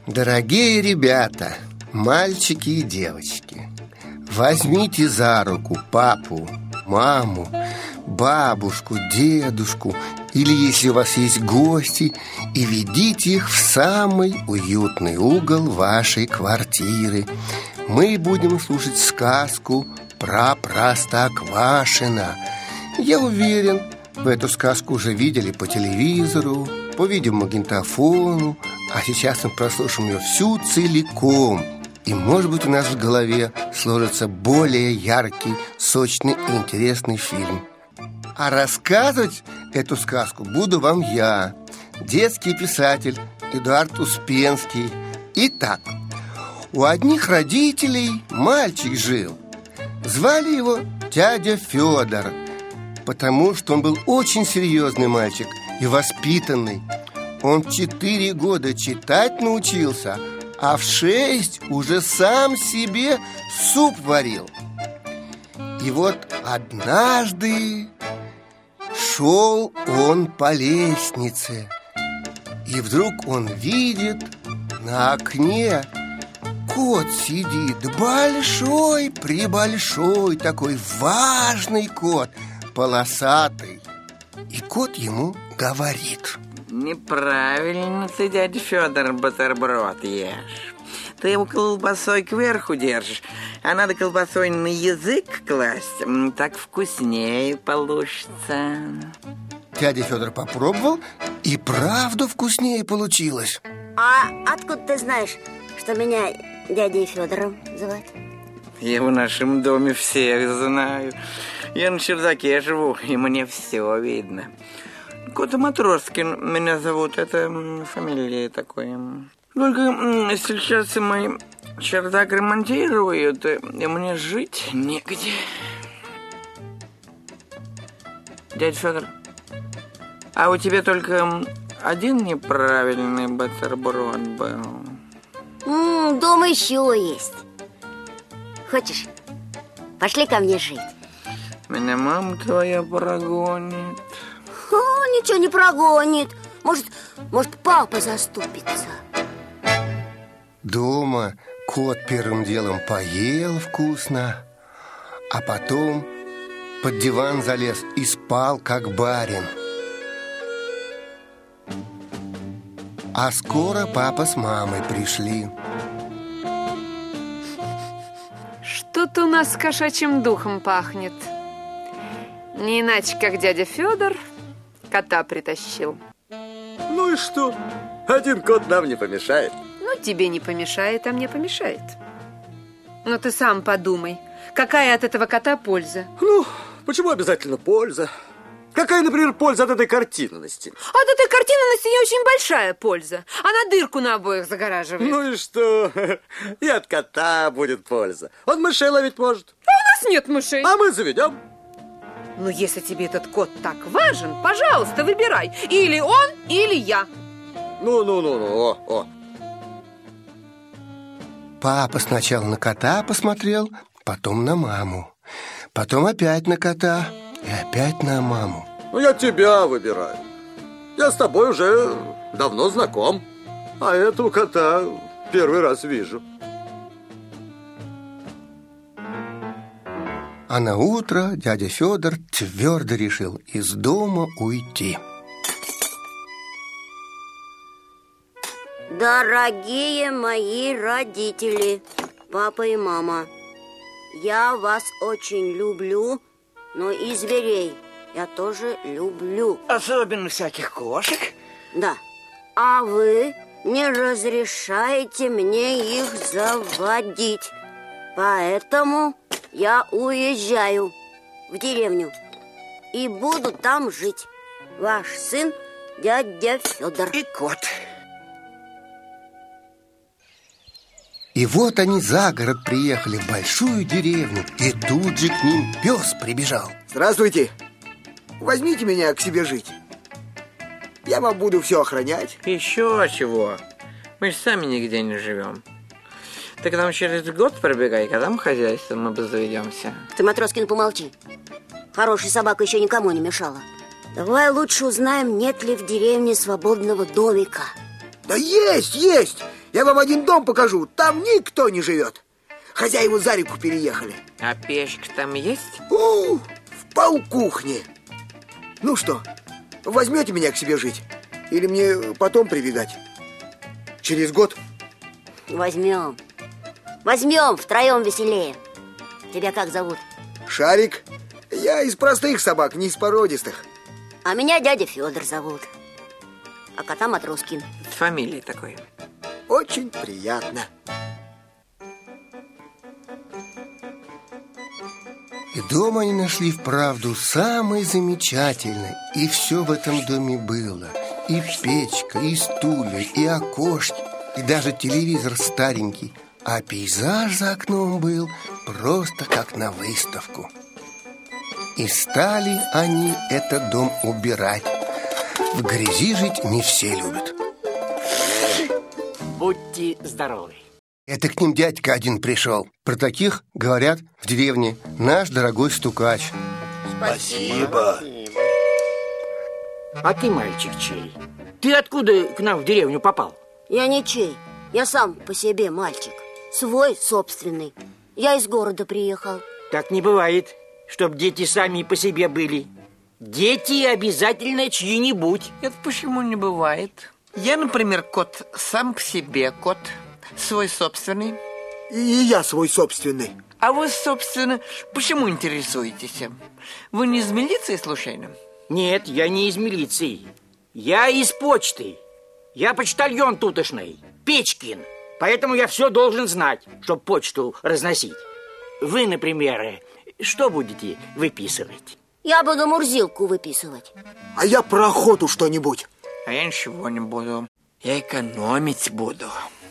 Дорогие ребята, мальчики и девочки, возьмите за руку папу, маму, бабушку, дедушку, или, если у вас есть гости, и ведите их в самый уютный угол вашей квартиры. Мы будем слушать сказку про Простоквашино. Я уверен, вы эту сказку уже видели по телевизору, по видеомагнитофону, а сейчас мы прослушаем ее всю целиком. И, может быть, у нас в голове сложится более яркий, сочный и интересный фильм. А рассказывать эту сказку буду вам я, детский писатель Эдуард Успенский. Итак, у одних родителей мальчик жил. Звали его дядя Федор, потому что он был очень серьезный мальчик и воспитанный. Он 4 года читать научился, а в 6 уже сам себе суп варил. И вот однажды шел он по лестнице, и вдруг он видит на окне кот сидит, большой-пребольшой, такой важный кот, полосатый. И кот ему говорит: неправильно ты, дядя Федор, бутерброд ешь. Ты его колбасой кверху держишь, а надо колбасой на язык класть, так вкуснее получится. Дядя Федор попробовал, и правда вкуснее получилось. А откуда ты знаешь, что меня дядей Федором зовут? Я в нашем доме всех знаю. Я на чердаке живу, и мне все видно. Кота Матроскин меня зовут, это фамилия такая. Только сейчас мой чердак ремонтируют, и мне жить негде. Дядя Федор, а у тебя только один неправильный бутерброд был? Дома еще есть. Хочешь, пошли ко мне жить? Меня мама твоя прогонит. Ничего не прогонит. Может, папа заступится. Дома кот первым делом поел вкусно, а потом под диван залез и спал, как барин. А скоро папа с мамой пришли. Что-то у нас с кошачьим духом пахнет. Не иначе, как дядя Федор кота притащил. Ну и что? Один кот нам не помешает. Ну, тебе не помешает, а мне помешает. Но ты сам подумай, какая от этого кота польза? Ну, почему обязательно польза? Какая, например, польза от этой картины на стене? От этой картины на стене очень большая польза. Она дырку на обоях загораживает. Ну и что? И от кота будет польза. Он мышей ловить может. А у нас нет мышей. А мы заведем. Ну, если тебе этот кот так важен, пожалуйста, выбирай. Или он, или я. Ну. Папа сначала на кота посмотрел, потом на маму, потом опять на кота и опять на маму. Ну, я тебя выбираю. Я с тобой уже давно знаком, а этого кота первый раз вижу. А на утро дядя Федор твердо решил из дома уйти. Дорогие мои родители, папа и мама, я вас очень люблю, но и зверей я тоже люблю. Особенно всяких кошек? Да. А вы не разрешаете мне их заводить. Поэтому я уезжаю в деревню и буду там жить. Ваш сын дядя Федор. И кот. И вот они за город приехали в большую деревню, и тут же к ним пес прибежал. Здравствуйте. Возьмите меня к себе жить. Я вам буду все охранять. Еще чего? Мы же сами нигде не живем. Ты к нам через год пробегай, когда мы хозяйством обзаведемся. Ты, Матроскин, помолчи. Хорошая собака еще никому не мешала. Давай лучше узнаем, нет ли в деревне свободного домика. Да есть! Я вам один дом покажу. Там никто не живет. Хозяева за реку переехали. А печка там есть? В полкухне. Ну что, возьмете меня к себе жить? Или мне потом прибегать? Через год? Возьмем. Возьмем, втроем веселее. Тебя как зовут? Шарик. Я из простых собак, не из породистых. А меня дядя Федор зовут. А кота Матроскин. С фамилией такой. Очень приятно. И дом они нашли вправду самый замечательный. И все в этом доме было. И печка, и стулья, и окошки, и даже телевизор старенький. А пейзаж за окном был просто как на выставку. И стали они этот дом убирать. В грязи жить не все любят. Будьте здоровы. Это к ним дядька один пришел. Про таких говорят в деревне: наш дорогой стукач. Спасибо. А ты, мальчик, чей? Ты откуда к нам в деревню попал? Я ничей. Я сам по себе мальчик. Свой, собственный. Я из города приехал. Так не бывает, чтоб дети сами по себе были. Дети обязательно чьи-нибудь. Это почему не бывает? Я, например, кот сам по себе кот, свой собственный. И я свой собственный. А вы, собственно, почему интересуетесь? Вы не из милиции, случайно? Нет, я не из милиции. Я из почты. Я почтальон тутошный, Печкин. Поэтому я все должен знать, чтобы почту разносить. Вы, например, что будете выписывать? Я буду Мурзилку выписывать. А я про охоту что-нибудь. А я ничего не буду. Я экономить буду.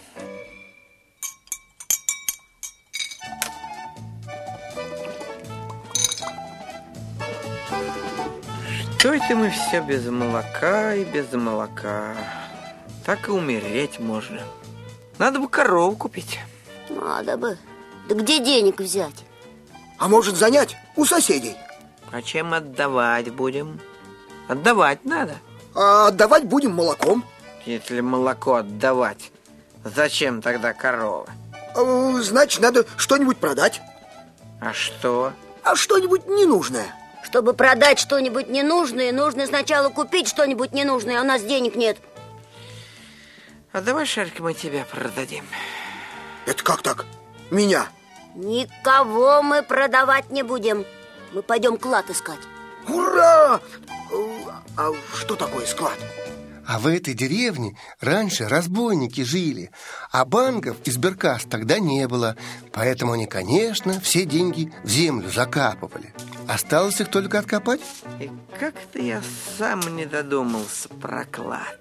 Что это мы все без молока и без молока? Так и умереть можно. Надо бы корову купить. Надо бы. Да где денег взять? А может занять у соседей? А чем отдавать будем? Отдавать надо. А отдавать будем молоком. Если молоко отдавать, зачем тогда корова? Значит, надо что-нибудь продать. А что? А что-нибудь ненужное. Чтобы продать что-нибудь ненужное, нужно сначала купить что-нибудь ненужное, а у нас денег нет. А давай, Шарик, мы тебя продадим. Это как так? Меня? Никого мы продавать не будем. Мы пойдем клад искать. Ура! А что такое склад? А в этой деревне раньше разбойники жили, а банков и сберкасс тогда не было. Поэтому они, конечно, все деньги в землю закапывали. Осталось их только откопать. И как-то я сам не додумался про клад.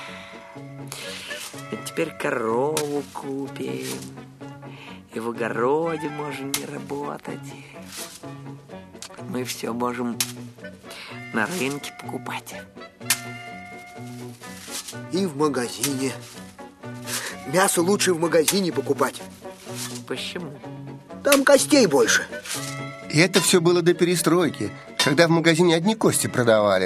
Ведь теперь корову купим, и в огороде можем не работать. Мы все можем на рынке покупать. И в магазине. Мясо лучше в магазине покупать. Почему? Там костей больше. И это все было до перестройки, когда в магазине одни кости продавали.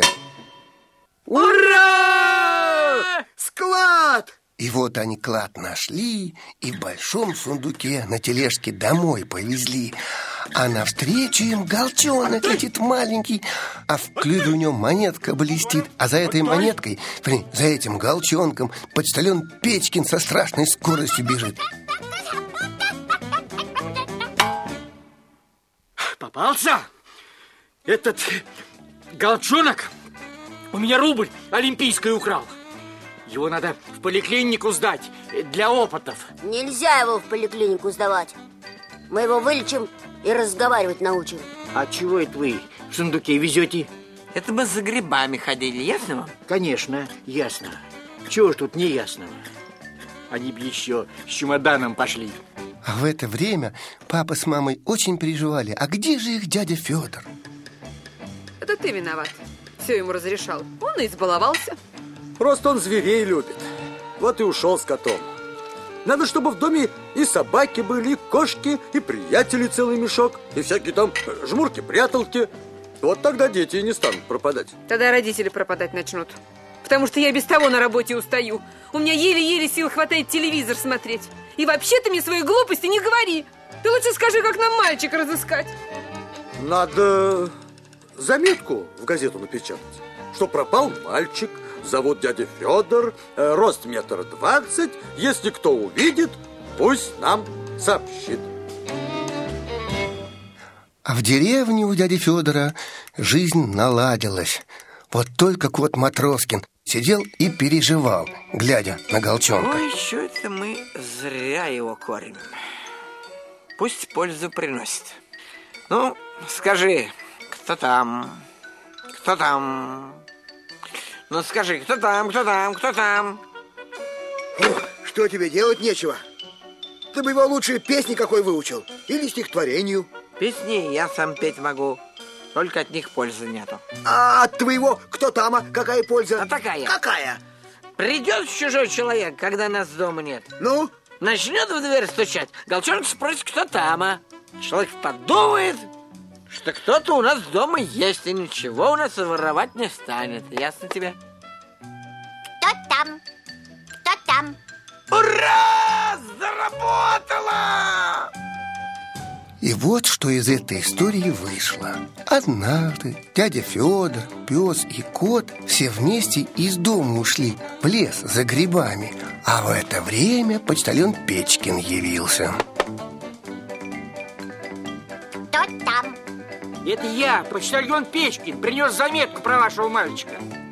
Ура! Склад! И вот они клад нашли и в большом сундуке на тележке домой повезли. А навстречу им голчонок летит маленький, а в клюве у него монетка блестит. А за этой монеткой, за этим голчонком, почтальон Печкин со страшной скоростью бежит. Попался? Этот голчонок у меня рубль олимпийский украл. Его надо в поликлинику сдать для опытов. Нельзя его в поликлинику сдавать. Мы его вылечим и разговаривать научим. А чего это вы в сундуке везете? Это мы за грибами ходили, ясно вам? Конечно, ясно. Чего ж тут не ясного? Они бы еще с чемоданом пошли. А в это время папа с мамой очень переживали. А где же их дядя Федор? Это ты виноват. Все ему разрешал. Он и избаловался. Просто он зверей любит. Вот и ушел с котом. Надо, чтобы в доме и собаки были, и кошки, и приятели целый мешок, и всякие там жмурки-пряталки. Вот тогда дети и не станут пропадать. Тогда родители пропадать начнут. потому что я без того на работе устаю. У меня еле-еле сил хватает телевизор смотреть. И вообще ты мне свои глупости не говори. Ты лучше скажи, как нам мальчика разыскать. Надо заметку в газету напечатать, что пропал мальчик, зовут дядя Федор, рост 1,20 м. Если кто увидит, пусть нам сообщит. А в деревне у дяди Федора жизнь наладилась. Вот только кот Матроскин сидел и переживал, глядя на Голчонка. Ой, что это мы зря его кормим. Пусть пользу приносит. Ну, скажи, кто там? Кто там? Ну, скажи, кто там, кто там, кто там? Что тебе, делать нечего? Ты бы его лучше песни какой выучил. Или стихотворению. Песни я сам петь могу. Только от них пользы нету. А от твоего кто там, какая польза? А такая. Какая? Придет чужой человек, когда нас дома нет. Ну? Начнет в дверь стучать. Голчонок спросит, кто там, Человек подумает, что кто-то у нас дома есть, и ничего у нас воровать не станет. Ясно тебе? Кто там? Кто там? Ура! Заработало! И вот что из этой истории вышло. Однажды дядя Федор, пес и кот все вместе из дома ушли в лес за грибами. А в это время почтальон Печкин явился. Кто там? Это я, почтальон Печкин, принес заметку про вашего мальчика.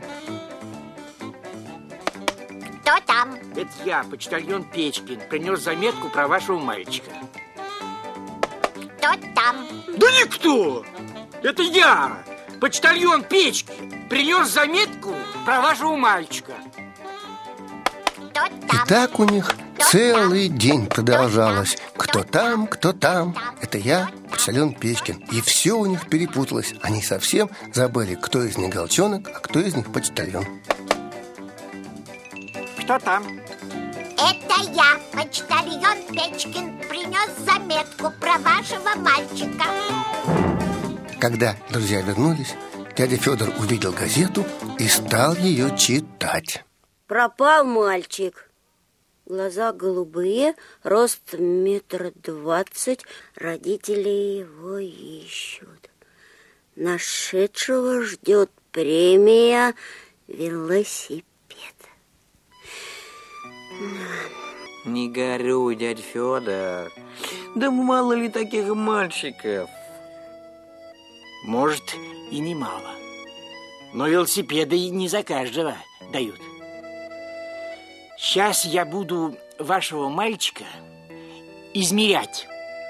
Кто там? Это я, почтальон Печкин, принес заметку про вашего мальчика. Кто там? Да никто! Это я, почтальон Печкин, принес заметку про вашего мальчика. Кто там? И так у них целый день продолжалось. Кто там, кто там. Это я, почтальон Печкин. И все у них перепуталось. Они совсем забыли, кто из них Голчонок, а кто из них почтальон. Кто там? Это я, почтальон Печкин, принес заметку про вашего мальчика. Когда друзья вернулись, дядя Федор увидел газету и стал ее читать. Пропал мальчик. Глаза голубые, рост 1,20 м. Родители его ищут. Нашедшего ждет премия велосипед. Не горюй, дядь Федор. Да мало ли таких мальчиков. Может, и немало. Но велосипеды и не за каждого дают. Сейчас я буду вашего мальчика измерять.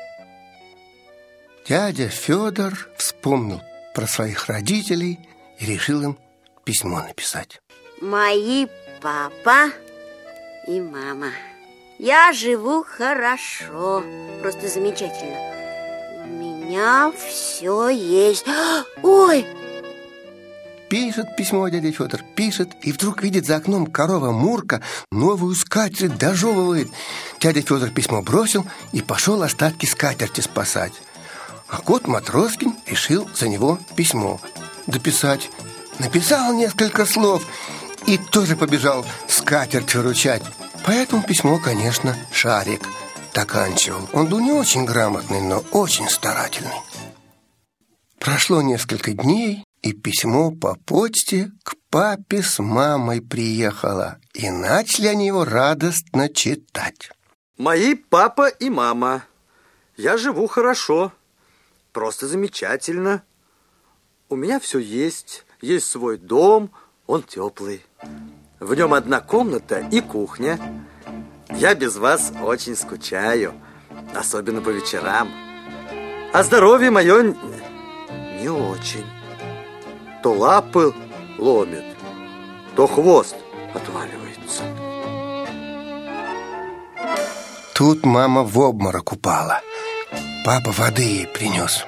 Дядя Федор вспомнил про своих родителей и решил им письмо написать. Мои папа и мама. Я живу хорошо, просто замечательно. У меня все есть. Ой! Пишет письмо дядя Федор, пишет, и вдруг видит за окном корова Мурка новую скатерть дожевывает. Дядя Федор письмо бросил и пошел остатки скатерти спасать. А кот Матроскин решил за него письмо дописать. Написал несколько слов и тоже побежал скатерть выручать. Поэтому письмо, конечно, Шарик доканчивал. Он был не очень грамотный, но очень старательный. Прошло несколько дней, и письмо по почте к папе с мамой приехало. И начали они его радостно читать. Мои папа и мама. Я живу хорошо. Просто замечательно. У меня все есть. Есть свой дом, он теплый. В нем одна комната и кухня. Я без вас очень скучаю, особенно по вечерам. А здоровье мое не очень. То лапы ломит, то хвост отваливается. Тут мама в обморок упала. Папа воды ей принес.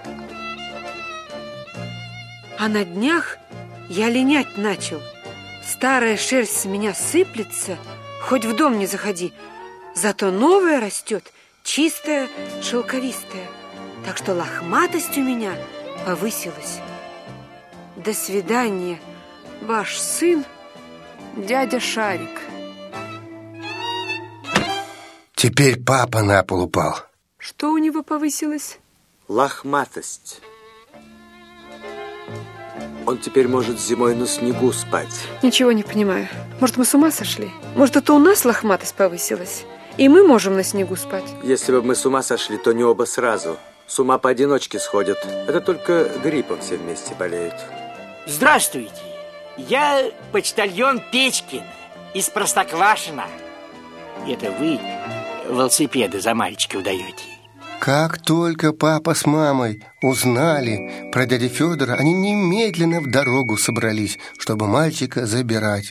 А на днях я линять начал. Старая шерсть с меня сыплется, хоть в дом не заходи. Зато новая растет, чистая, шелковистая. Так что лохматость у меня повысилась. До свидания, ваш сын дядя Шарик. Теперь папа на пол упал. Что у него повысилось? Лохматость. Он теперь может зимой на снегу спать. Ничего не понимаю. Может, мы с ума сошли? Может, это у нас лохматость повысилась? И мы можем на снегу спать? Если бы мы с ума сошли, то не оба сразу. С ума поодиночке сходят. Это только гриппом все вместе болеют. Здравствуйте. Я почтальон Печкин из Простоквашино. Это вы велосипеды за мальчика удаете? Как только папа с мамой узнали про дядю Федора, они немедленно в дорогу собрались, чтобы мальчика забирать.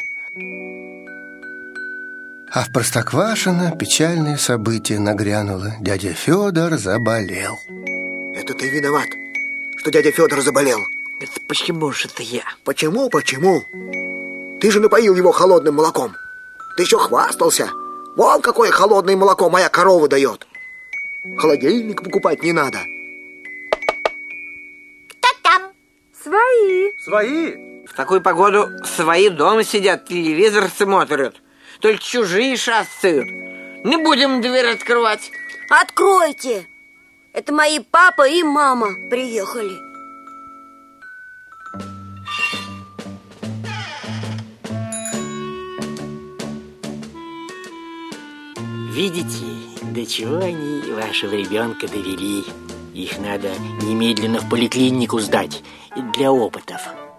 А в Простоквашино печальное событие нагрянуло. Дядя Федор заболел. Это ты виноват, что дядя Федор заболел. Это почему же это я? Почему? Ты же напоил его холодным молоком. Ты еще хвастался. Вон какое холодное молоко моя корова дает. Холодильник покупать не надо. Кто там? Свои. Свои? В такую погоду свои дома сидят, телевизор смотрят. Только чужие шастают. Не будем дверь открывать. Откройте! Это мои папа и мама приехали. Видите, до чего они вашего ребенка довели? Их надо немедленно в поликлинику сдать для опытов.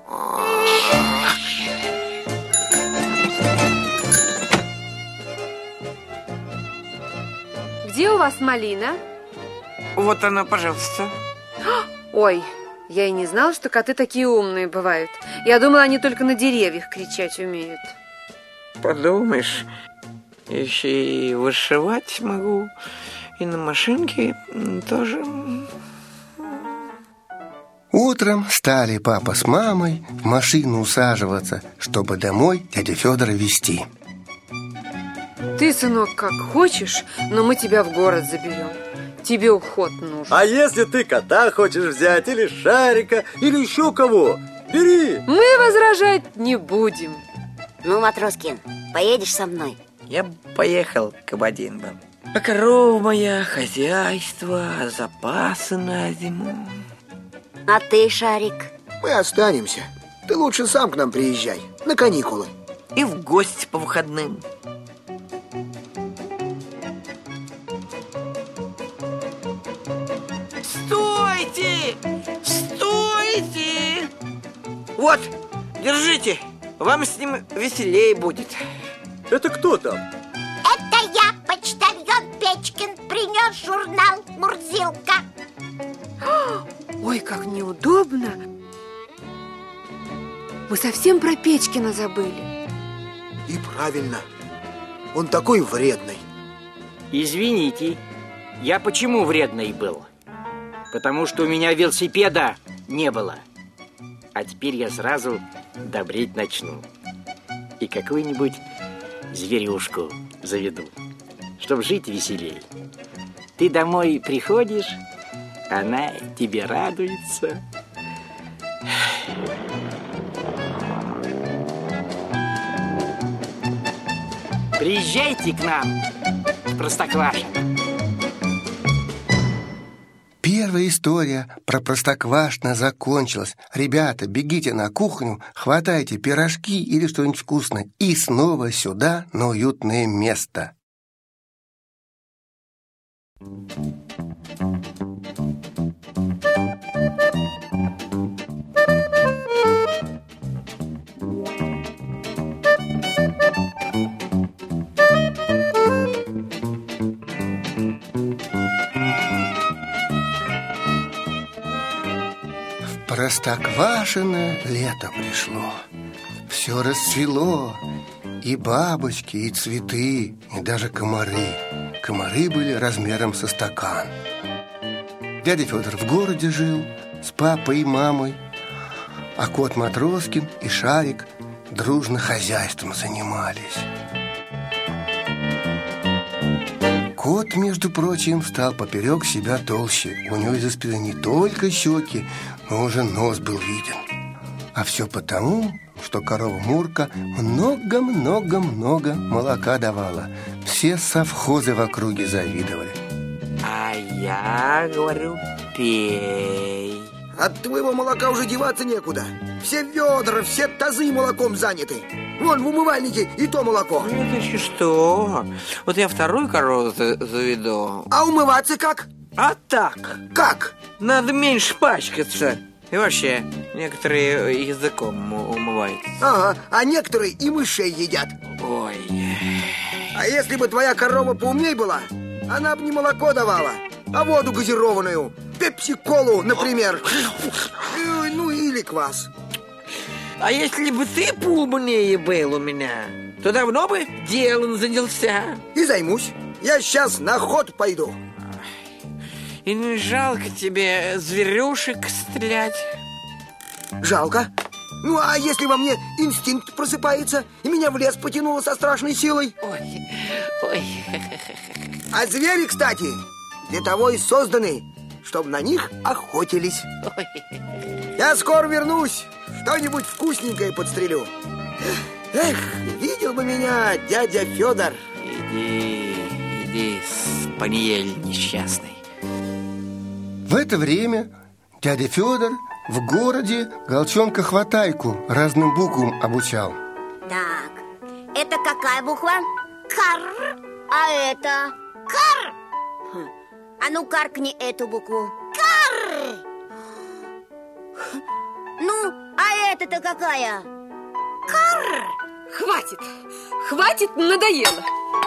Где у вас малина? Вот она, пожалуйста. Ой, я и не знала, что коты такие умные бывают. Я думала, они только на деревьях кричать умеют. Подумаешь, еще и вышивать могу. И на машинке тоже. Утром стали папа с мамой в машину усаживаться, чтобы домой дядю Федора везти. Ты, сынок, как хочешь, но мы тебя в город заберем. Тебе уход нужен. А если ты кота хочешь взять, или Шарика, или еще кого, бери. Мы возражать не будем. Ну, Матроскин, поедешь со мной? Я бы поехал к один бы. А корова моя, хозяйство, запасы на зиму. А ты, Шарик? Мы останемся. Ты лучше сам к нам приезжай на каникулы. И в гости по выходным. Стойте! Стойте! Вот, держите. Вам с ним веселее будет. Это кто там? Это я, почтальон Печкин, принес журнал «Мурзилка». Ой, как неудобно. Мы совсем про Печкина забыли. И правильно. Он такой вредный. Извините, я почему вредный был? Потому что у меня велосипеда не было. А теперь я сразу добреть начну. И какую-нибудь зверюшку заведу, чтобы жить веселей. Ты домой приходишь, она тебе радуется. Приезжайте к нам в Простоквашино. Первая история про Простоквашино закончилась. Ребята, бегите на кухню, хватайте пирожки или что-нибудь вкусное и снова сюда, на уютное место. Простоквашино лето пришло. Все расцвело. И бабочки, и цветы, и даже комары. Комары были размером со стакан. Дядя Федор в городе жил с папой и мамой, а кот Матроскин и Шарик дружно хозяйством занимались. Кот, между прочим, стал поперек себя толще. У него из-за спины не только щеки, но уже нос был виден. А все потому, что корова Мурка много-много-много молока давала. Все совхозы в округе завидовали. А я говорю, пей. От твоего молока уже деваться некуда. Все ведра, все тазы молоком заняты. Вон в умывальнике и то молоко. Это еще что? Вот я вторую корову заведу. А умываться как? А так. Как? Надо меньше пачкаться. И вообще, некоторые языком умываются. Ага, а некоторые и мышей едят. Ой. А если бы твоя корова поумней была, она бы не молоко давала, а воду газированную, пепси-колу, например. Ну или квас. А если бы ты поумнее был у меня, то давно бы делом занялся. И займусь. Я сейчас на охоту пойду. И не жалко тебе зверюшек стрелять? Жалко. Ну, а если во мне инстинкт просыпается, и меня в лес потянуло со страшной силой? Ой, ой. А звери, кстати, для того и созданы, чтобы на них охотились. Ой. Я скоро вернусь, что-нибудь вкусненькое подстрелю. Эх, видел бы меня дядя Федор. Иди, спаниель несчастный. В это время дядя Федор в городе Голчонка-Хватайку разным буквам обучал. Так, это какая буква? Кар. А это? Кар. А ну каркни эту букву. Кар. Ну, а это-то какая? Кар. Хватит, надоело.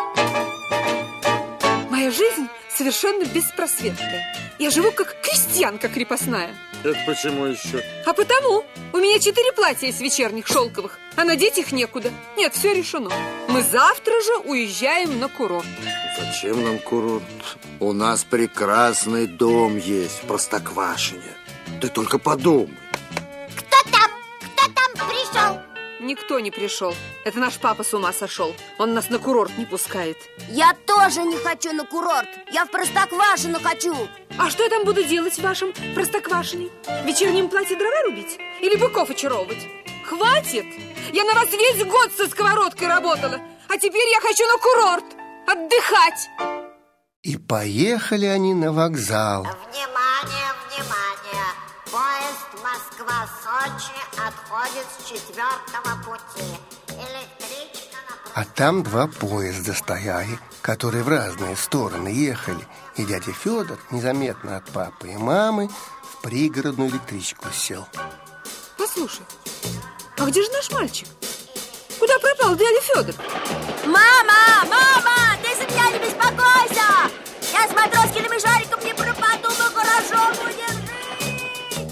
Моя жизнь совершенно беспросветная. Я живу как крестьянка крепостная. Это почему еще? А потому у меня 4 платья из вечерних шелковых, а надеть их некуда. Нет, все решено. Мы завтра же уезжаем на курорт. Зачем нам курорт? У нас прекрасный дом есть в Простоквашине. Ты только подумай. Кто там пришел? Никто не пришел. Это наш папа с ума сошел. Он нас на курорт не пускает. Я тоже не хочу на курорт. Я в Простоквашино хочу. А что я там буду делать в вашем Простоквашине? В вечернем платье дрова рубить? Или быков очаровывать? Хватит! Я на вас весь год со сковородкой работала. А теперь я хочу на курорт отдыхать. И поехали они на вокзал. Внимание, внимание! Поезд Москва-Сочи отходит с 4-го пути. Электричка на... А там 2 поезда стояли, которые в разные стороны ехали. И дядя Федор незаметно от папы и мамы в пригородную электричку сел. Послушай, а где же наш мальчик? Куда пропал дядя Федор? Мама, ты за меня не беспокойся. Я с Матроскиным и Шариком не пропаду, мы хорошо будем жить.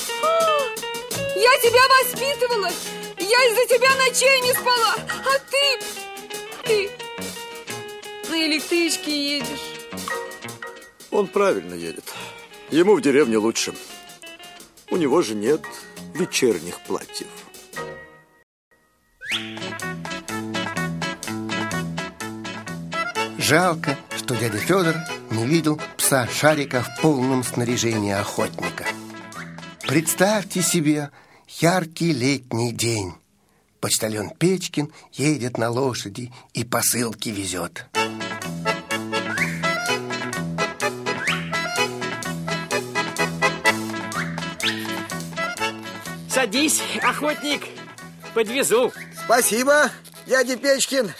Я тебя воспитывала. Я из-за тебя ночей не спала. А ты на электричке едешь. Он правильно едет. Ему в деревне лучше. У него же нет вечерних платьев. Жалко, что дядя Федор не видел пса Шарика в полном снаряжении охотника. Представьте себе яркий летний день. Почтальон Печкин едет на лошади и посылки везет. Садись, охотник, подвезу. Спасибо, дядя Печкин.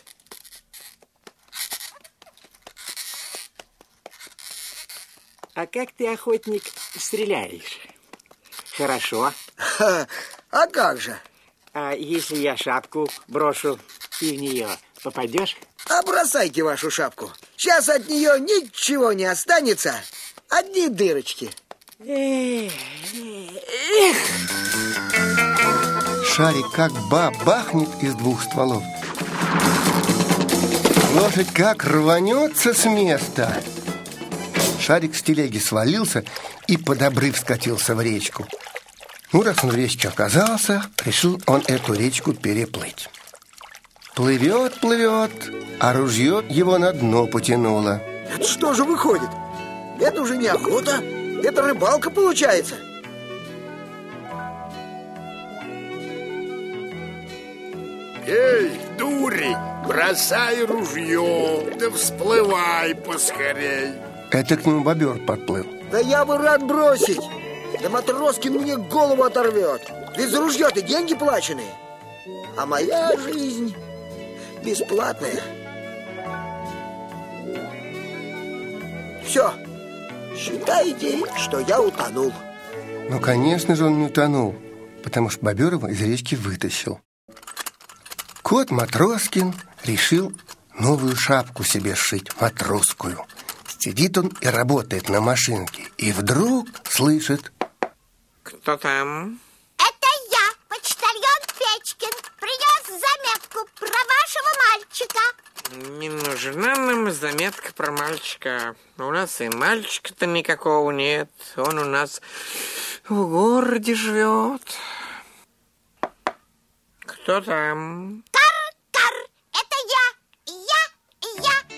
А как ты, охотник, стреляешь? Хорошо. А как же? А если я шапку брошу, ты в нее попадешь? А бросайте вашу шапку. Сейчас от нее ничего не останется. Одни дырочки. Шарик как бахнет из 2 стволов. Лошадь как рванется с места. Шарик с телеги свалился и под обрыв скатился в речку. Ну, раз он в речке оказался, решил он эту речку переплыть. Плывет, а ружье его на дно потянуло. Это что же выходит? Это уже не охота, это рыбалка получается. Эй, дури, бросай ружье, да всплывай поскорей. Это к нему бобер подплыл. Да я бы рад бросить. Да Матроскин мне голову оторвет. Ведь за ружье-то деньги плаченые. А моя жизнь бесплатная. Все, считайте, что я утонул. Ну, конечно же, он не утонул, потому что бобер его из речки вытащил. Кот Матроскин решил новую шапку себе сшить, матросскую. Сидит он и работает на машинке. И вдруг слышит: кто там? Это я, почтальон Печкин. Принес заметку про вашего мальчика. Не нужна нам заметка про мальчика. У нас и мальчика-то никакого нет. Он у нас в городе живет. Кто там? Кар, это я.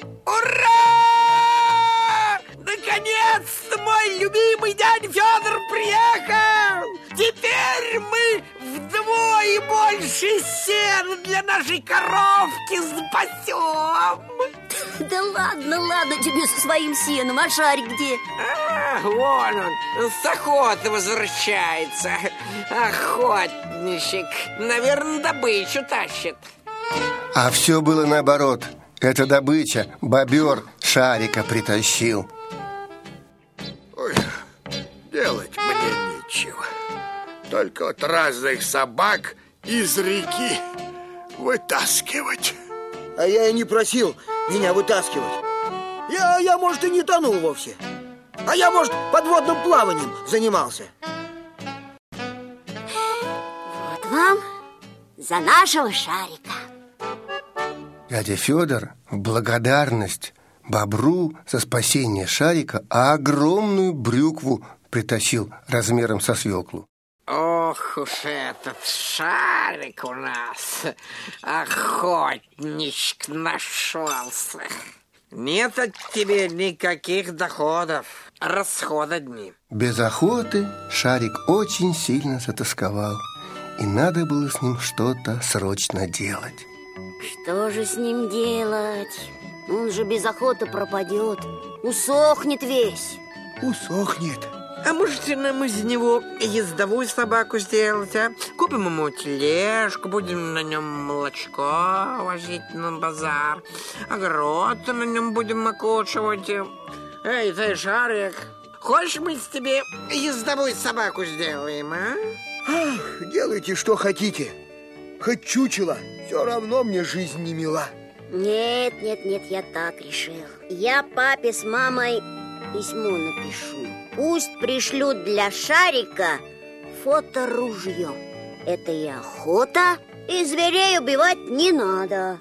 Ура! Наконец-то мой любимый дядя Федор приехал! Теперь мы вдвое больше сена для нашей коровки спасем! Да ладно тебе со своим сеном, а Шарик где? Вон он, с охоты возвращается. Охотничек, наверное, добычу тащит. А все было наоборот. Эта добыча бобер Шарика притащил. Ой, делать мне нечего. Только вот разных собак из реки вытаскивать. А я и не просил меня вытаскивать. Я, может, и не тонул вовсе. А я, может, подводным плаванием занимался. Вот вам за нашего Шарика. Дядя Федор в благодарность бобру за спасение Шарика огромную брюкву притащил размером со свеклу. Ох уж этот Шарик у нас, охотничек нашелся. Нет от тебя никаких доходов, расход одни. Без охоты Шарик очень сильно затосковал, и надо было с ним что-то срочно делать. Что же с ним делать? Он же без охоты пропадет, усохнет весь. Усохнет. А можете нам из него ездовую собаку сделать, а? Купим ему тележку, будем на нем молочко возить на базар. Огород на нем будем окучивать. Эй, ты, Шарик, хочешь, мы с тебе ездовую собаку сделаем, а? Ах, делайте, что хотите. Хоть чучело, все равно мне жизнь не мила. Нет, я так решил. Я папе с мамой письмо напишу. Пусть пришлют для Шарика фоторужье. Это и охота, и зверей убивать не надо.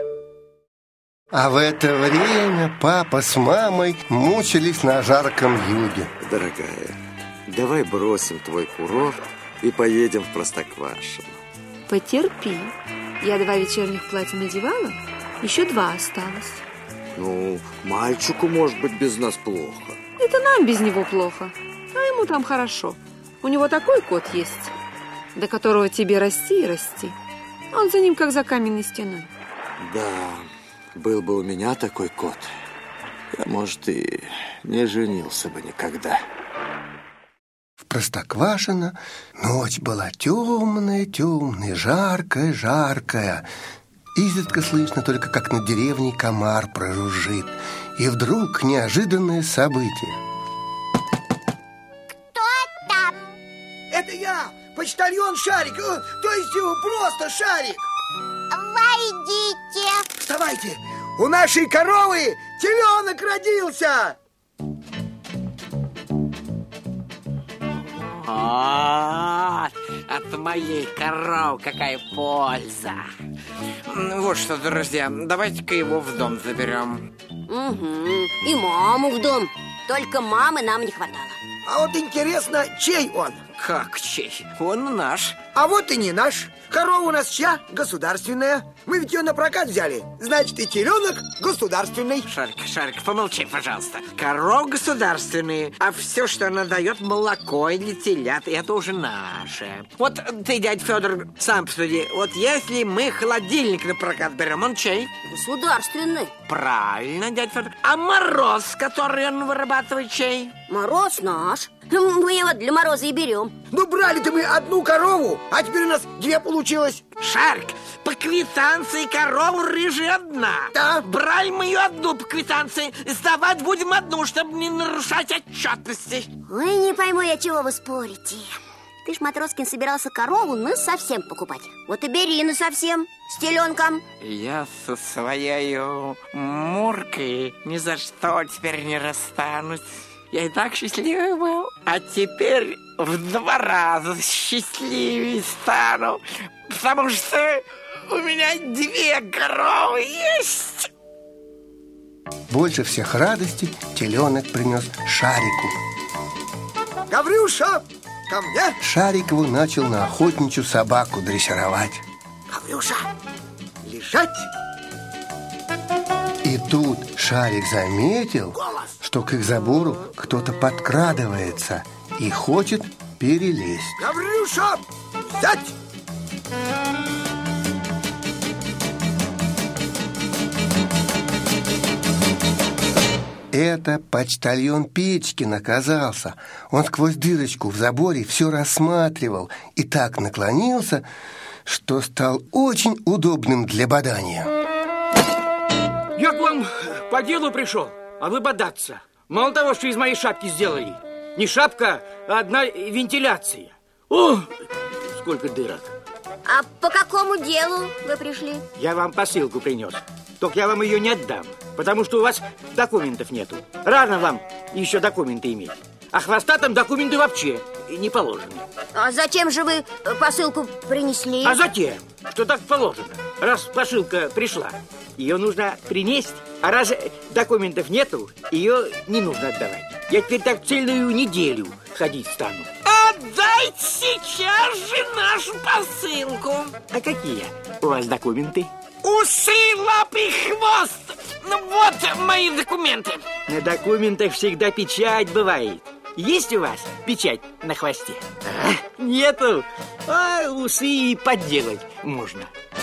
А в это время папа с мамой мучились на жарком юге. Дорогая, давай бросим твой курорт и поедем в Простоквашино. Потерпи. Я 2 вечерних платья надевала, еще 2 осталось. Ну, мальчику, может быть, без нас плохо. Это нам без него плохо, а ему там хорошо. У него такой кот есть, до которого тебе расти и расти. Он за ним, как за каменной стеной. Да, был бы у меня такой кот, я, может, и не женился бы никогда. В Простоквашино ночь была темная, жаркая. Изредка слышно только, как над деревней комар прожужжит. И вдруг неожиданное событие. Кто там? Это я, почтальон Шарик, то есть просто Шарик. Войдите. Вставайте, у нашей коровы теленок родился. От моей коровы какая польза. Вот что, друзья, давайте-ка его в дом заберем. Угу. И маму в дом. Только мамы нам не хватало. А вот интересно, чей он? Как чей? Он наш. А вот и не наш. Корова у нас чья? Государственная. Мы ведь ее на прокат взяли. Значит, и теленок государственный. Шарик, помолчи, пожалуйста. Коров государственные, а все, что она дает, молоко или телят, это уже наше. Вот ты, дядь Федор, сам посуди. Вот если мы холодильник на прокат берем, он чей? Государственный. Правильно, дядь Федор. А мороз, который он вырабатывает, чей? Мороз наш. Мы его для мороза и берем. Ну, брали-то мы одну корову, а теперь у нас две получилось. Шарик, по квитанции корову рыжая одна. Да. Брали мы ее одну по квитанции. Сдавать будем одну, чтобы не нарушать отчетности. Ой, не пойму я, чего вы спорите. Ты ж, Матроскин, собирался корову совсем покупать. Вот и бери совсем, с теленком. Я со своей Муркой ни за что теперь не расстанусь. Я и так счастливый был, а теперь в 2 раза счастливее стану, потому что у меня 2 коровы есть. Больше всех радости теленок принес Шарику. Гаврюша, ко мне. Шарик его начал на охотничью собаку дрессировать. Гаврюша, лежать. И тут Шарик заметил, что к их забору кто-то подкрадывается и хочет перелезть. Гаврюша, взять! Это почтальон Печкин оказался. Он сквозь дырочку в заборе все рассматривал и так наклонился, что стал очень удобным для бодания. Я к вам по делу пришел, а вы бодаться. Мало того, что из моей шапки сделали. Не шапка, а одна вентиляция. О, сколько дырок. А по какому делу вы пришли? Я вам посылку принес. Только я вам ее не отдам, потому что у вас документов нету. Рано вам еще документы иметь. А хвостатым документы вообще не положены. А зачем же вы посылку принесли? А затем, что так положено. Раз посылка пришла, ее нужно принести. А раз документов нету, ее не нужно отдавать. Я теперь так целую неделю ходить стану. Отдайте сейчас же нашу посылку. А какие у вас документы? Усы, лапы, хвост. Ну вот мои документы. На документах всегда печать бывает. Есть у вас печать на хвосте? Нету. А усы и подделать можно.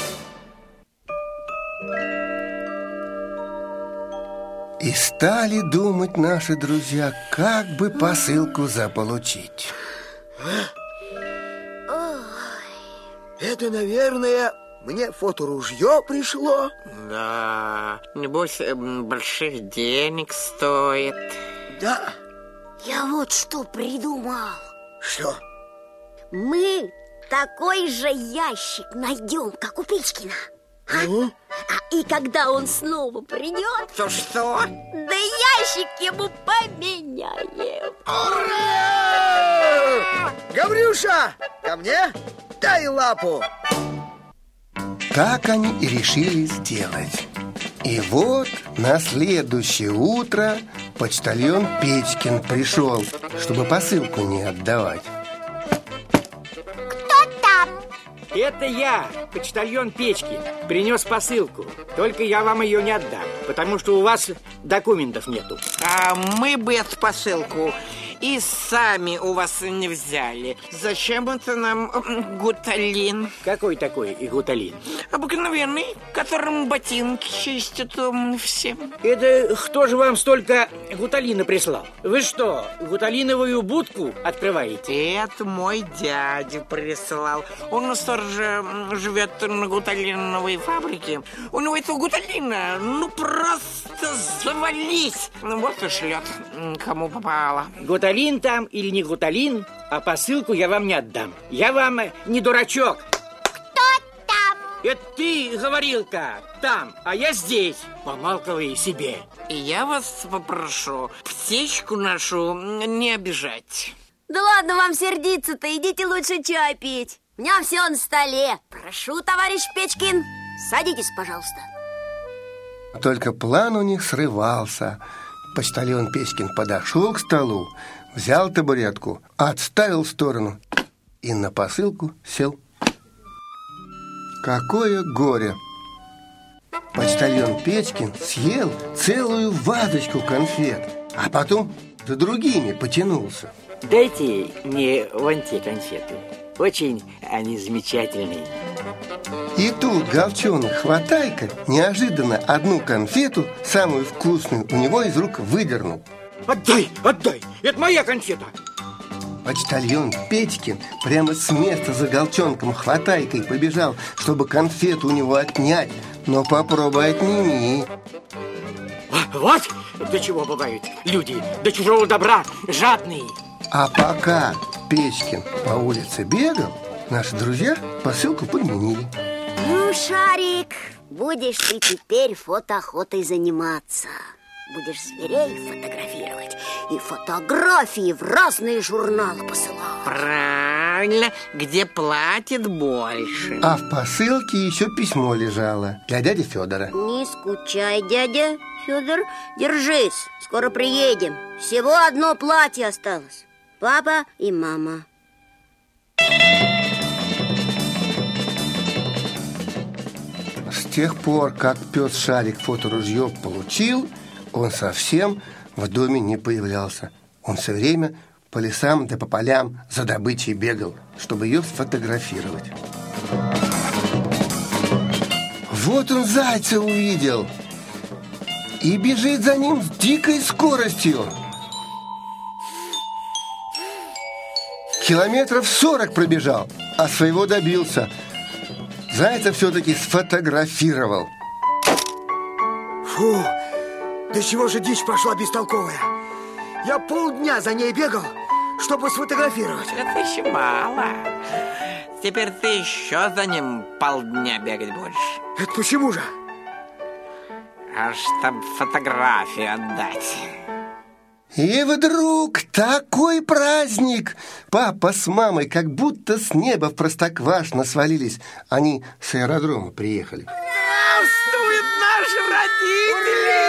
И стали думать наши друзья, как бы посылку заполучить. Это, наверное, мне фоторужье пришло. Да, небось, больших денег стоит. Да. Я вот что придумал. Что? Мы такой же ящик найдем, как у Печкина. И когда он снова придет, То что? да ящик ему поменяем. Ура! Гаврюша, ко мне, дай лапу. Так они и решили сделать. И вот на следующее утро почтальон Печкин пришел, чтобы посылку не отдавать. Кто там? Это я, почтальон Печкин, принес посылку. Только я вам ее не отдам, потому что у вас документов нету. А мы бы эту посылку и сами у вас не взяли. Зачем это нам гуталин? Какой такой гуталин? Обыкновенный, которым ботинки чистят всем. Это кто же вам столько гуталина прислал? Вы что, гуталиновую будку открываете? Это мой дядя прислал. Он у сторожа живет на гуталиновой фабрике. У него этого гуталина, просто завались. Вот и шлет, кому попало. Гуталин там или не гуталин, а посылку я вам не отдам. Я вам не дурачок. Кто там? Это ты, говорилка, там, а я здесь. Помалковай себе. И я вас попрошу птичку нашу не обижать. Да ладно вам сердиться-то, идите лучше чай пить. У меня все на столе. Прошу, товарищ Печкин, садитесь, пожалуйста. Только план у них срывался. Почтальон Печкин подошел к столу, взял табуретку, отставил в сторону и на посылку сел. какое горе! Почтальон Печкин съел целую вазочку конфет, а потом за другими потянулся. Дайте мне вон те конфеты. Очень они замечательные. И тут Голчонок-хватайка неожиданно одну конфету, самую вкусную, у него из рук выдернул. Отдай, отдай! Это моя конфета! Почтальон Печкин прямо с места за Голчонком-хватайкой побежал, чтобы конфету у него отнять, но попробуй отними. Вот до чего бывают люди, до чужого добра жадные. А пока Печкин по улице бегал, наши друзья посылку подменили. Ну, Шарик, будешь ты теперь фотоохотой заниматься. Будешь зверей фотографировать и фотографии в разные журналы посылать. Правильно, где платит больше. А в посылке еще письмо лежало для дяди Федора. Не скучай, дядя Федор. Держись, скоро приедем. Всего одно платье осталось. Папа и мама. С тех пор, как пес Шарик фоторужье получил, он совсем в доме не появлялся. Он все время по лесам да по полям за добычей бегал, чтобы ее сфотографировать. Вот он зайца увидел и бежит за ним с дикой скоростью. Километров 40 пробежал, а своего добился. Зайца все-таки сфотографировал. Фу, да чего же дичь пошла бестолковая? Я полдня за ней бегал, чтобы сфотографировать. Это еще мало. Теперь ты еще за ним полдня бегать будешь. Это почему же? А чтоб фотографию отдать. И вдруг такой праздник! Папа с мамой как будто с неба в Простоквашино свалились. Они с аэродрома приехали. Здравствуют наши родители!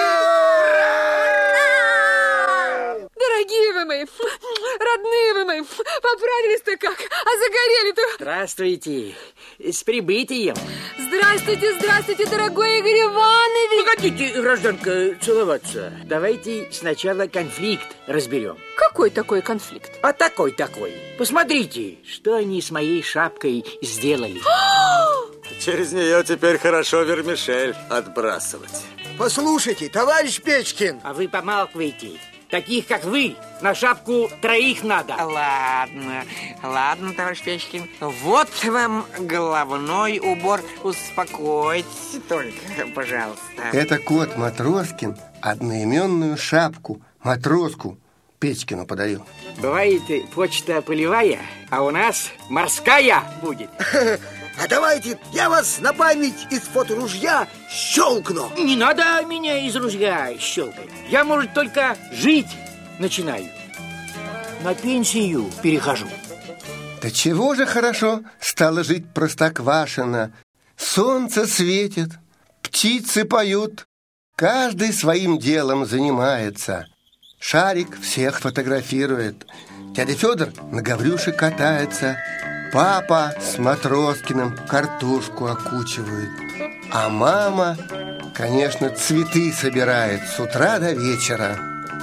Дорогие вы мои, родные вы мои, поправились-то как, а загорели-то. Здравствуйте, с прибытием. Здравствуйте, здравствуйте, дорогой Игорь Иванович. Погодите, гражданка, целоваться. Давайте сначала конфликт разберем. Какой такой конфликт? А такой. Посмотрите, что они с моей шапкой сделали. Через нее теперь хорошо вермишель отбрасывать. Послушайте, товарищ Печкин. А вы помалкивайте. Таких, как вы, на шапку троих надо. Ладно, товарищ Печкин. Вот вам головной убор. Успокойтесь только, пожалуйста. Это кот Матроскин одноименную шапку, матроску, Печкину подарил. Бывает почта полевая, а у нас морская будет. А давайте я вас на память из фоторужья щелкну. Не надо меня из ружья щелкать. Я, может, только жить начинаю. На пенсию перехожу. Да чего же хорошо стало жить Простоквашино. Солнце светит, птицы поют, каждый своим делом занимается. Шарик всех фотографирует, дядя Федор на Гаврюше катается, папа с Матроскиным картошку окучивают, а мама, конечно, цветы собирает с утра до вечера.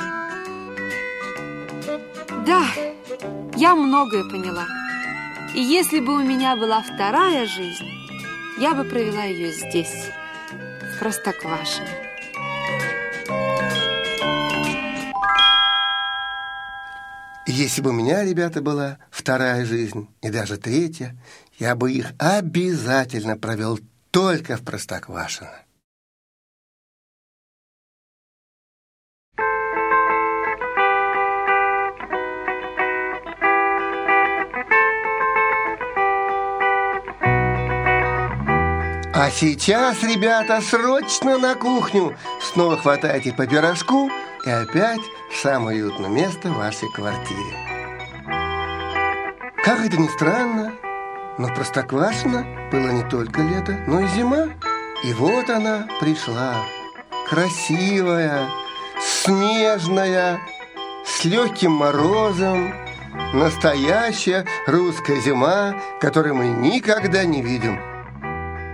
Да, я многое поняла. И если бы у меня была вторая жизнь, я бы провела ее здесь, в Простоквашино. Если бы у меня, ребята, была вторая жизнь и даже третья, я бы их обязательно провел только в Простоквашино. А сейчас, ребята, срочно на кухню. Снова хватайте по пирожку и опять в самое уютное место в вашей квартире. Как это ни странно, но в Простоквашино было не только лето, но и зима. И вот она пришла, красивая, снежная, с легким морозом. Настоящая русская зима, которую мы никогда не видим.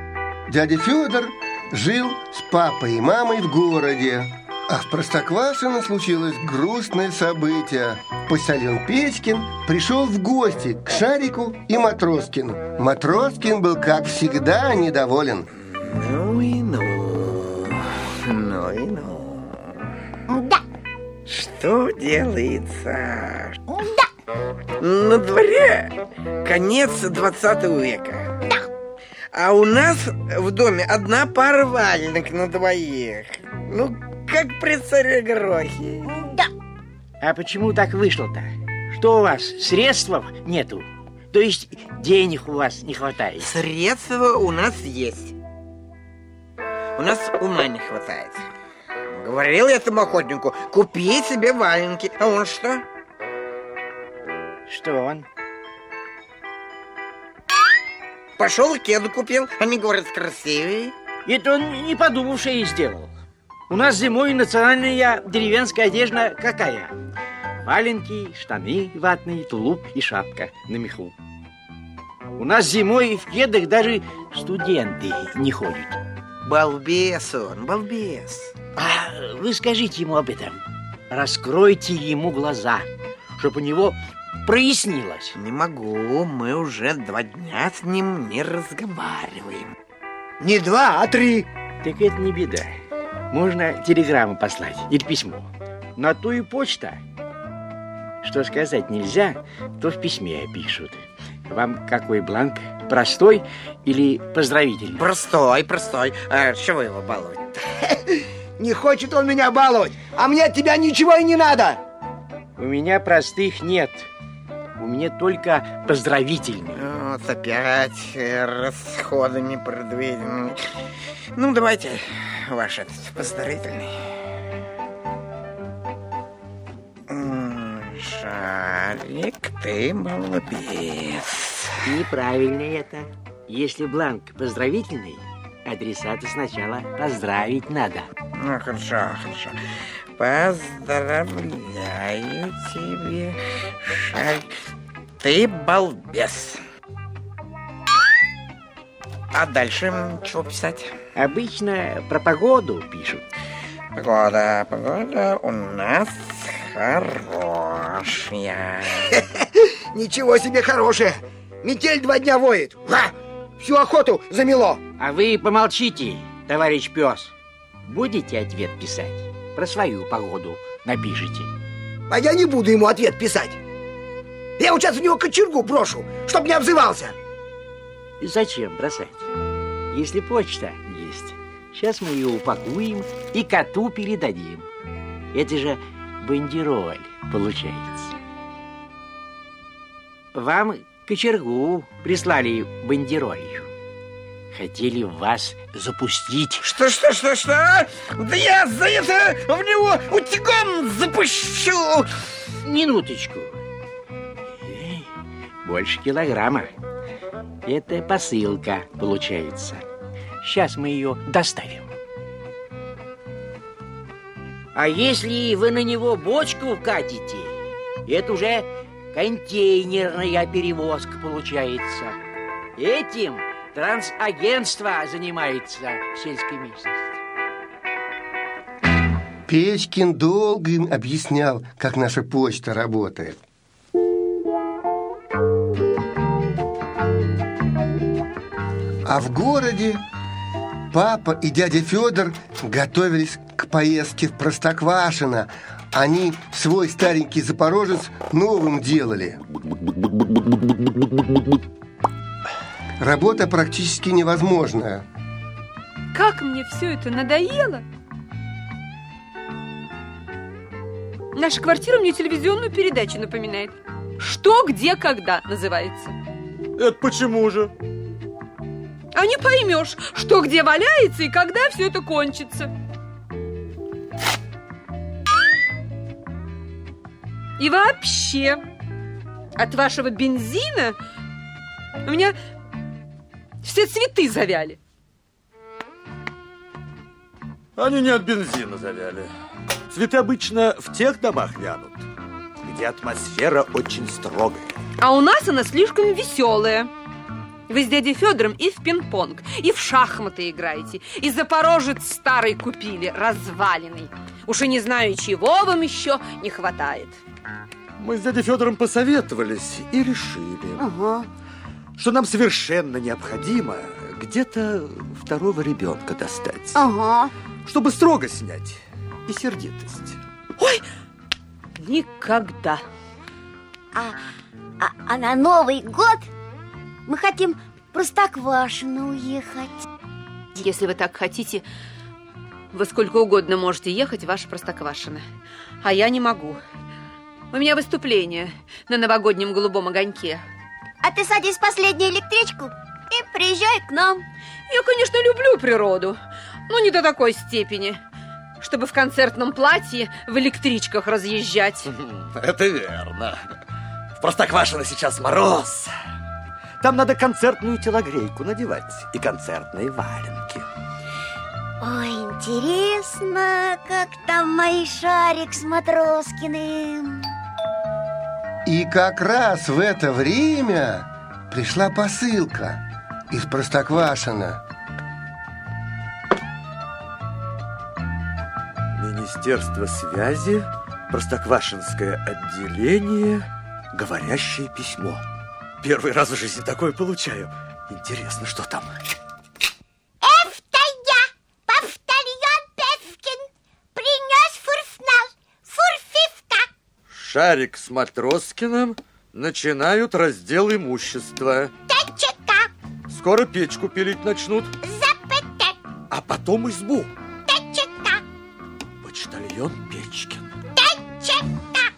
Дядя Федор жил с папой и мамой в городе. А в Простоквашино случилось грустное событие. Почтальон Печкин пришел в гости к Шарику и Матроскину. Матроскин был, как всегда, недоволен. Ну и ну. Ну и ну. Да. Что делается? Да. На дворе конец 20 века. Да. А у нас в доме одна пара валенок на двоих. Ну, как при царе Горохе. Да. А почему так вышло-то? Что у вас, средств нету? То есть денег у вас не хватает? Средства у нас есть. У нас ума не хватает. Говорил я этому охотнику, купи себе валенки. А он что? Что он? Пошел и кеду купил. Они говорят, красивые. Это он не подумавший и сделал. У нас зимой национальная деревенская одежда какая? Валенки, штаны ватные, тулуп и шапка на меху. У нас зимой в кедах даже студенты не ходят. Балбес он, балбес. А вы скажите ему об этом. Раскройте ему глаза, чтобы у него прояснилось. Не могу, мы уже 2 дня с ним не разговариваем. Не 2, а 3. Так это не беда. Можно телеграмму послать или письмо. На ту и почта. Что сказать нельзя, то в письме пишут. Вам какой бланк? Простой или поздравительный? Простой, простой. А чего его баловать? Не хочет он меня баловать, а мне от тебя ничего и не надо. У меня простых нет. У меня только поздравительные. Вот опять расходы непредвиденные. Ну, давайте ваш этот поздравительный. Шарик, ты молодец. Неправильно это. Если бланк поздравительный, адресата сначала поздравить надо. Ну, хорошо, хорошо. Поздравляю тебя, Шарик. Ты балбес. А дальше чего писать? Обычно про погоду пишут. Погода у нас хорошая. Ничего себе хорошая. Метель 2 дня воет. Всю охоту замело. А вы помолчите, товарищ пес. Будете ответ писать? Про свою погоду напишите. А я не буду ему ответ писать. Я вот сейчас в него кочергу брошу, чтоб не обзывался. Зачем бросать? Если почта есть, сейчас мы ее упакуем и коту передадим. Это же бандероль получается. Вам кочергу прислали бандеролью. Хотели вас запустить. Что? Да я за это в него утюгом запущу. Минуточку. Больше килограмма. Это посылка получается. Сейчас мы ее доставим. А если вы на него бочку катите, это уже контейнерная перевозка получается. Этим трансагентство занимается в сельской местности. Печкин долго им объяснял, как наша почта работает. А в городе папа и дядя Федор готовились к поездке в Простоквашино. Они свой старенький Запорожец новым делали. Работа практически невозможная. Как мне все это надоело! Наша квартира мне телевизионную передачу напоминает. «Что, где, когда» называется. Это почему же? А не поймешь, что где валяется и когда все это кончится. И вообще, от вашего бензина у меня все цветы завяли. Они не от бензина завяли. Цветы обычно в тех домах вянут, где атмосфера очень строгая. А у нас она слишком веселая. Вы с дядей Федором и в пинг-понг, и в шахматы играете, и Запорожец старый купили, разваленный. Уж и не знаю, чего вам еще не хватает. Мы с дядей Федором посоветовались и решили, что нам совершенно необходимо где-то второго ребенка достать. Чтобы строго снять и сердитость. Ой, никогда. А на Новый год мы хотим в Простоквашино уехать. Если вы так хотите, вы сколько угодно можете ехать в ваше Простоквашино. А я не могу. У меня выступление на новогоднем голубом огоньке. А ты садись в последнюю электричку и приезжай к нам. Я, конечно, люблю природу, но не до такой степени, чтобы в концертном платье в электричках разъезжать. Это верно. В Простоквашино сейчас мороз. Там надо концертную телогрейку надевать и концертные валенки. Ой, интересно, как там мой Шарик с Матроскиным. И как раз в это время пришла посылка из Простоквашино. Министерство связи, Простоквашинское отделение, говорящее письмо. Первый раз в жизни такое получаю. Интересно, что там? Это я, Повторьон Пескин, принес фурфнал, фурфивка. Шарик с Матроскиным начинают раздел имущества. ТЧК. Скоро печку пилить начнут. ЗПТ. А потом избу. ТЧК. Почтальон Печкин. ТЧК.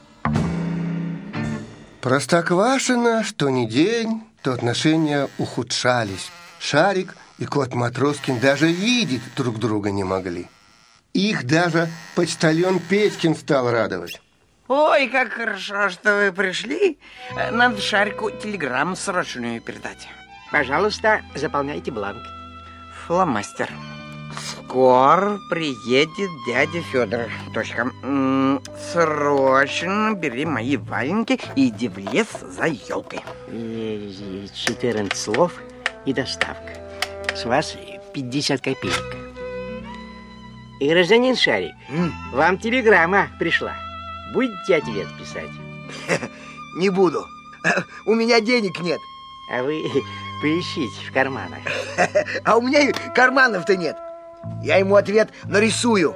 Простоквашино, что ни день, то отношения ухудшались. Шарик и кот Матроскин даже видеть друг друга не могли. Их даже почтальон Печкин стал радовать. Ой, как хорошо, что вы пришли. Надо Шарику телеграмму срочную передать. Пожалуйста, заполняйте бланк. Фломастер. Скоро приедет дядя Федор. Точка. Срочно бери мои валенки и иди в лес за елкой. 14 слов и доставка. С вас 50 копеек. И, гражданин Шарик, вам телеграмма пришла. Будете ответ писать? Не буду. У меня денег нет. А вы поищите в карманах. А у меня и карманов-то нет. Я ему ответ нарисую.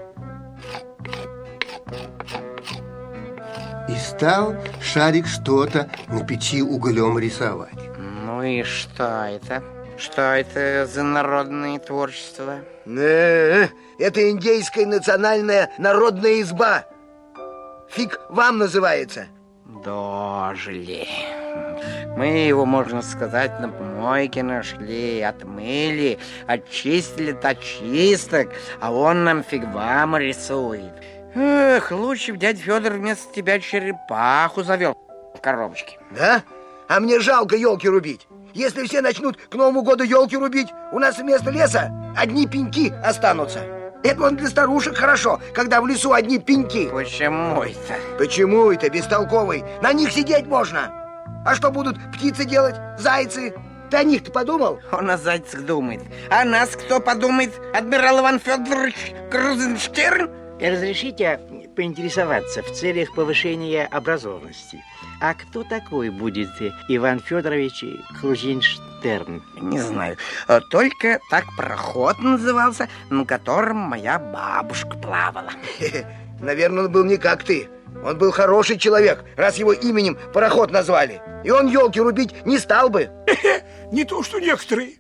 И стал Шарик что-то на печи углем рисовать. Ну и что это? Что это за народное творчество? Это индейская национальная народная изба. Фиг вам называется. Дожили. Мы его, можно сказать, на помойке нашли, отмыли, очистили от очисток, а он нам фиг вам рисует. Эх, лучше бы дядя Федор вместо тебя черепаху завел в коробочке. Да? А мне жалко елки рубить. Если все начнут к Новому году елки рубить, у нас вместо леса одни пеньки останутся. Это вон для старушек хорошо, когда в лесу одни пеньки. Почему это? Почему это, бестолковый? На них сидеть можно. А что будут птицы делать? Зайцы? Ты о них-то подумал? Он о зайцах думает. А нас кто подумает? Адмирал Иван Федорович Крузенштерн? Разрешите поинтересоваться в целях повышения образованности. А кто такой будет Иван Федорович Крузенштерн? Не знаю. Только так пароход назывался, на котором моя бабушка плавала. Наверное, он был не как ты. Он был хороший человек, раз его именем пароход назвали. И он елки рубить не стал бы. Не то, что некоторые.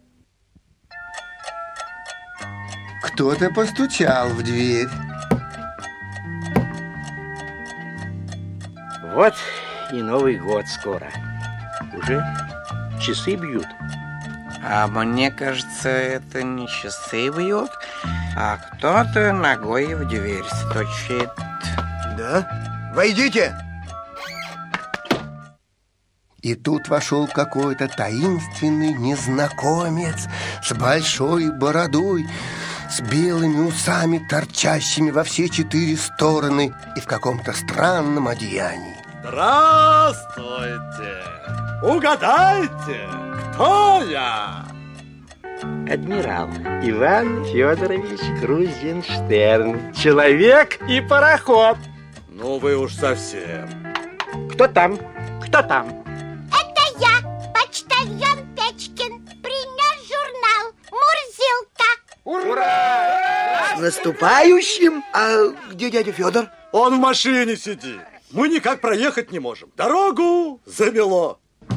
Кто-то постучал в дверь. Вот и Новый год скоро. Уже часы бьют. А мне кажется, это не часы бьют, а кто-то ногой в дверь стучит. Да? Войдите! И тут вошел какой-то таинственный незнакомец с большой бородой, с белыми усами, торчащими во все 4 стороны, и в каком-то странном одеянии. Здравствуйте! Угадайте, кто я? Адмирал Иван Федорович Крузенштерн. Человек и пароход. Ну вы уж совсем. Кто там? Кто там? Это я, почтальон Печкин. Принес журнал «Мурзилка». С наступающим! А где дядя Федор? Он в машине сидит. Мы никак проехать не можем. Дорогу замело.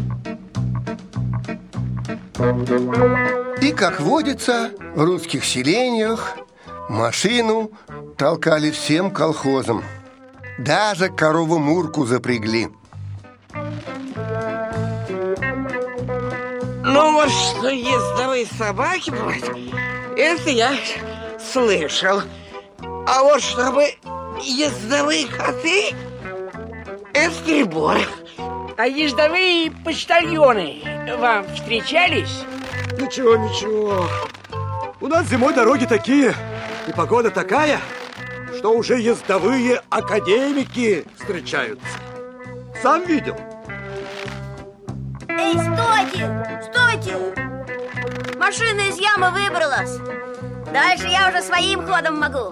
И, как водится, в русских селениях машину толкали всем колхозам. Даже корову Мурку запрягли. Ну вот что ездовые собаки бывают, это я слышал. А вот чтобы ездовые коты, это перебор. А ездовые почтальоны вам встречались? Ничего, ничего. У нас зимой дороги такие, и погода такая, что уже ездовые академики встречаются. Сам видел. Эй, стойте! Стойте! Машина из ямы выбралась. Дальше я уже своим ходом могу.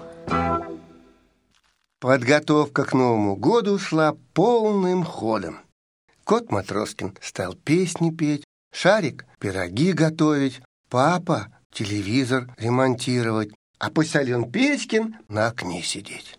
Подготовка к Новому году шла полным ходом. Кот Матроскин стал песни петь, Шарик пироги готовить, папа телевизор ремонтировать, а почтальон Печкин на окне сидеть.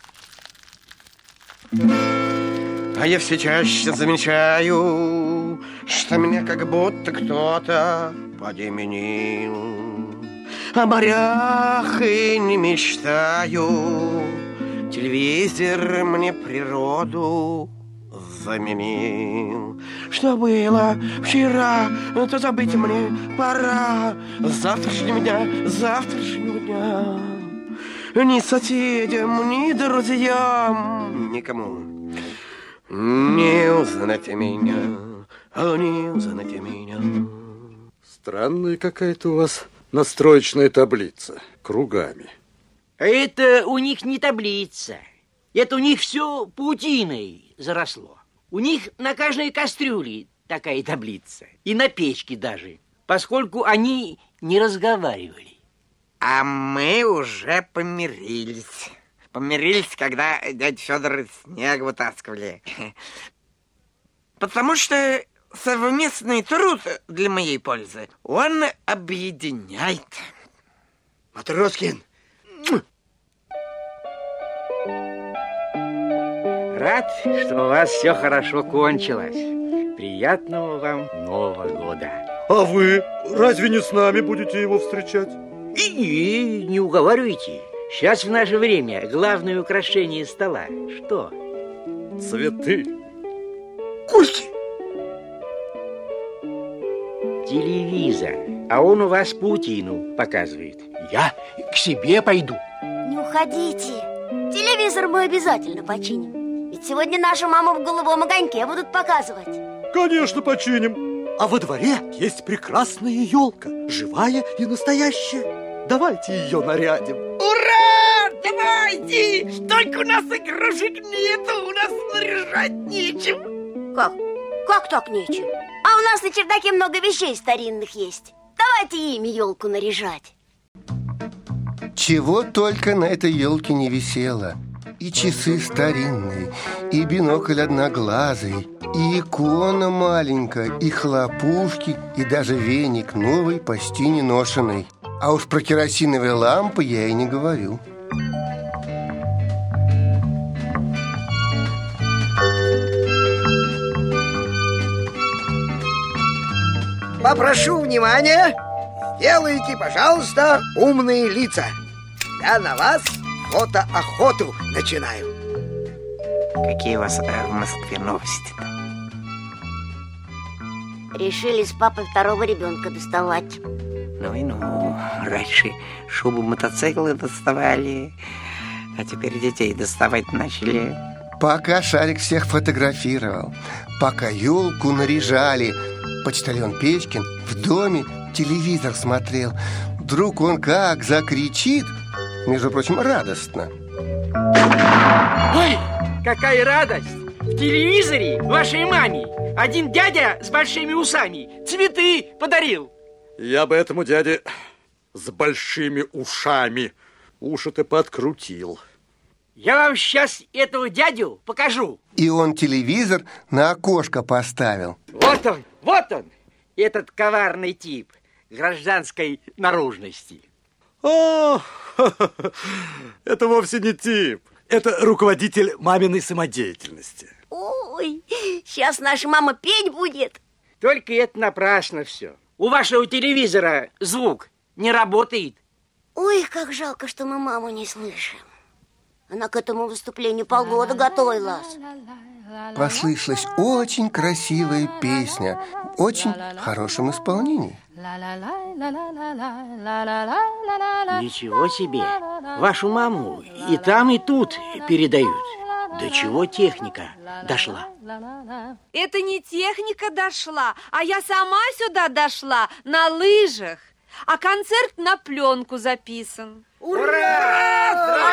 А я все чаще замечаю, что меня как будто кто-то подеменил. О морях и не мечтаю, телевизор мне природу заменил. Что было вчера, то забыть мне пора. С завтрашнего дня ни соседям, ни друзьям, никому не узнать меня, не узнать меня. Странная какая-то у вас настроечная таблица кругами. Это у них не таблица. Это у них все паутиной заросло. У них на каждой кастрюле такая таблица. И на печке даже. Поскольку они не разговаривали. А мы уже помирились. Помирились, когда дядя Федор снег вытаскивали. Потому что совместный труд для моей пользы, он объединяет. Матроскин! Рад, что у вас все хорошо кончилось. Приятного вам Нового года. А вы разве не с нами будете его встречать? И не уговаривайте. Сейчас в наше время главное украшение стола. Что? Цветы. Кости! Телевизор. А он у вас паутину показывает. Я к себе пойду. Не уходите. Телевизор мы обязательно починим. Ведь сегодня нашу маму в голубом огоньке будут показывать. Конечно, починим. А во дворе есть прекрасная елка, живая и настоящая. Давайте ее нарядим. Ура! Давайте! Только у нас игрушек нету, у нас наряжать нечем. Как? Как так нечем? А у нас на чердаке много вещей старинных есть. Давайте ими елку наряжать. Чего только на этой елке не висело. И часы старинные, и бинокль одноглазый, и икона маленькая, и хлопушки, и даже веник новый, почти не ношенный. А уж про керосиновые лампы я и не говорю. Попрошу внимания. Сделайте, пожалуйста, умные лица. Я на вас фотоохоту начинаю. Какие у вас в Москве новости-то? Решили с папой второго ребенка доставать. Ну и ну, раньше шубу мотоциклы доставали, а теперь детей доставать начали. Пока Шарик всех фотографировал, пока елку наряжали, почтальон Печкин в доме телевизор смотрел. Вдруг он как закричит, между прочим, радостно. Ой, какая радость! телевизоре вашей маме один дядя с большими усами цветы подарил. Я бы этому дяде с большими ушами уши-то подкрутил. Я вам сейчас этого дядю покажу. И он телевизор на окошко поставил. Вот он, этот коварный тип гражданской наружности. О, это вовсе не тип. Это руководитель маминой самодеятельности. Ой, сейчас наша мама петь будет. Только это напрасно все. У вашего телевизора звук не работает. Ой, как жалко, что мы маму не слышим. Она к этому выступлению полгода готовилась. Послышалась очень красивая песня, в очень хорошем исполнении. Ничего себе! Вашу маму и там, и тут передают. До чего техника дошла? Это не техника дошла, а я сама сюда дошла на лыжах. А концерт на пленку записан. Ура!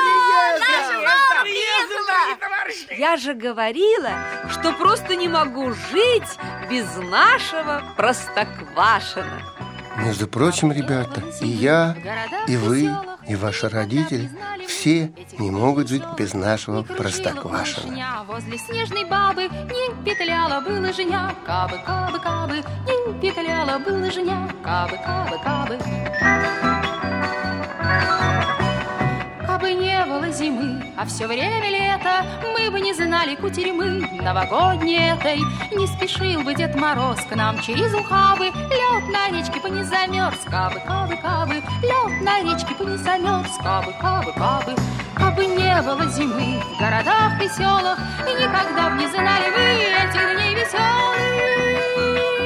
Я же говорила, что просто не могу жить без нашего Простоквашино. Между прочим, ребята, и я, и вы, и ваши родители все не могут жить без нашего Простоквашино. Возле снежной бабы не петляла бы лыжня, кабы, кабы, кабы, не петляла бы лыжня, кабы, кабы, кабы. Кабы не было зимы, а все время лето, мы бы не знали кутерьмы новогодней этой. Не спешил бы Дед Мороз к нам через ухабы, лед на речке бы не замерз, кабы, кабы, кабы, лед на речке бы не замерз, кабы, кабы, кабы. Кабы не было зимы в городах и селах, никогда б не знали вы этих дней веселых.